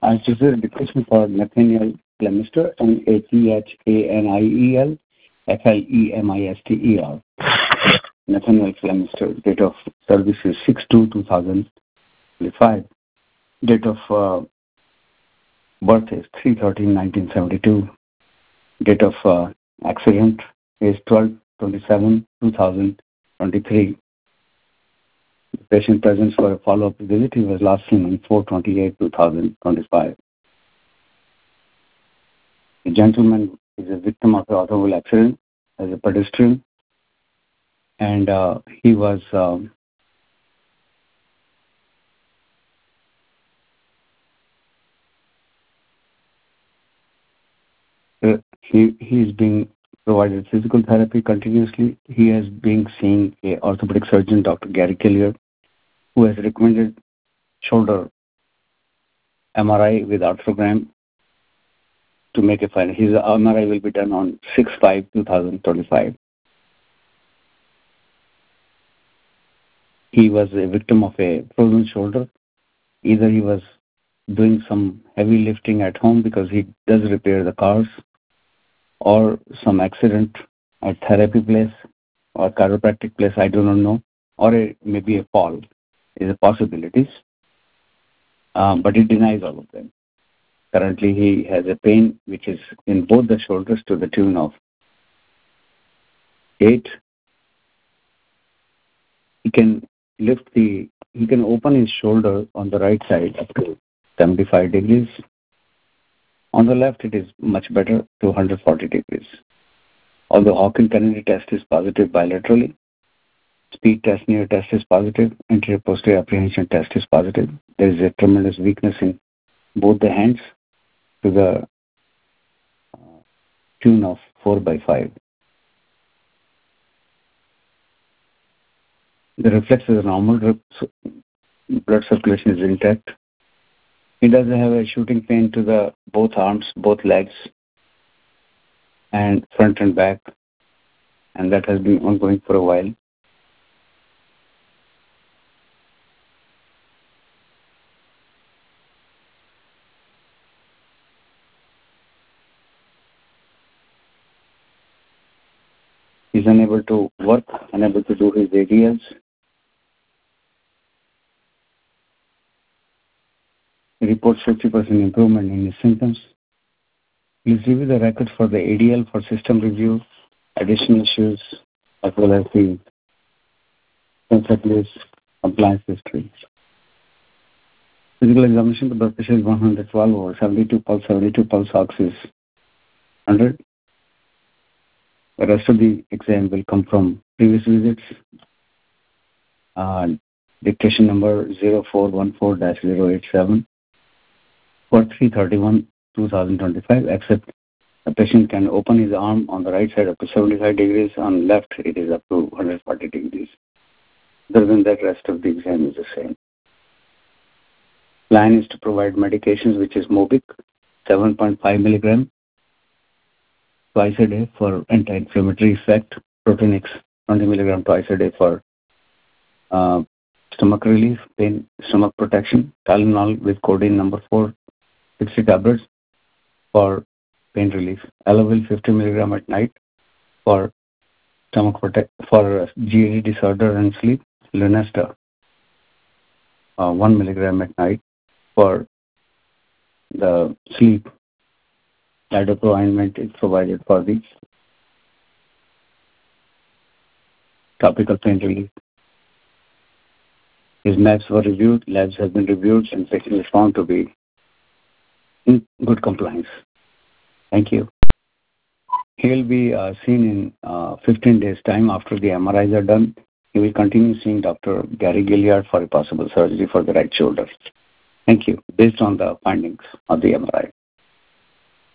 I received a request for Nathaniel Flemister, Nathaniel Flemister. Nathaniel Flemister. Date of service is 6/2/2025. Date of birth is 3/13/1972. Date of accident is 12/27/2023. The patient presents for a follow-up visit. He was last seen on 4/28/2025. The gentleman is a victim of an automobile accident as a pedestrian, and he was he is being provided physical therapy continuously. He has been seeing a orthopedic surgeon, Dr. Gary Killiard, who has recommended shoulder MRI with arthrogram to make a final. His MRI will be done on 6/5/2025. He was a victim of a frozen shoulder. Either he was doing some heavy lifting at home because he does repair the cars, or some accident at therapy place or chiropractic place, I do not know, or maybe a fall is a possibilities, but he denies all of them. Currently, he has a pain which is in both the shoulders to the tune of 8. He can open his shoulder on the right side up to 75 degrees. On the left, it is much better to 140 degrees. Although Hawkins-Kennedy test is positive bilaterally, speed test, near test is positive, anterior posterior apprehension test is positive. There is a tremendous weakness in both the hands to the tune of 4/5. The reflexes are normal, blood circulation is intact. He does have a shooting pain to the both arms, both legs, and front and back, and that has been ongoing for a while. He's unable to work, unable to do his ADLs. He reports 50% improvement in his symptoms. Please review the records for the ADL for system review, additional issues, as well as the consent list, compliance history. Physical examination, the blood pressure is 112 over 72 pulse ox is 100. The rest of the exam will come from previous visits. Dictation number 0414-087 for 3/31/2025, except the patient can open his arm on the right side up to 75 degrees, on left it is up to 140 degrees. Other than that, rest of the exam is the same. Plan is to provide medications, which is Mobic, 7.5 milligram twice a day for anti-inflammatory effect, Protonix, 20 milligram twice a day for stomach relief, pain, stomach protection, Tylenol with codeine number 4, 60 tablets for pain relief, Elavil 50 milligram at night for for GAD disorder and sleep, Lunesta 1 milligram at night for the sleep. Lidocaine ointment is provided for the topical pain relief. His labs were reviewed, labs have been reviewed, and patient is found to be in good compliance. Thank you. He will be seen in 15 days' time after the MRIs are done. He will continue seeing Dr. Gary Gilliard for a possible surgery for the right shoulder. Thank you, based on the findings of the MRI.